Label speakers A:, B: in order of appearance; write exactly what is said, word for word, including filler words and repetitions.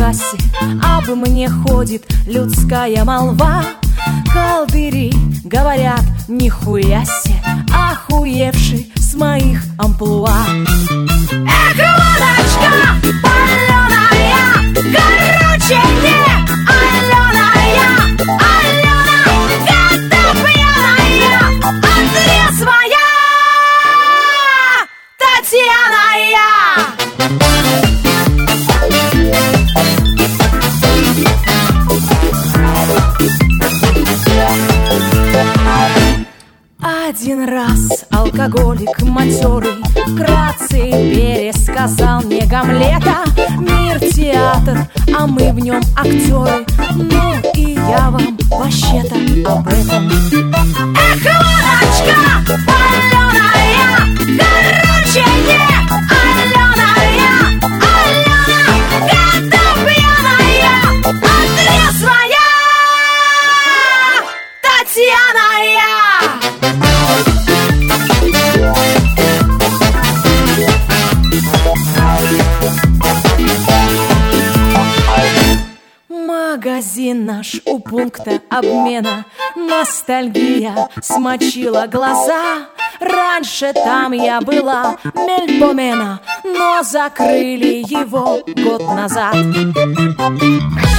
A: кассе об мне ходит людская молва. Колдыри говорят, нихуя се, охуевший с моих амплуа. Эх, водочка паленая, короче не Аленая, Алена, когда пьяная, отрезвая Татьяна я. Один раз алкоголик матерый вкратце пересказал мне Гамлета. Мир театр, а мы в нем актеры. Ну и я вам вообще-то об этом. Эх, водочка паленая, короче не Аленая, Алена, когда пьяная, отрезвая Татьяна я. Магазин наш у пункта обмена. Ностальгия смочила глаза. Раньше там я была мельпомена, но закрыли его год назад.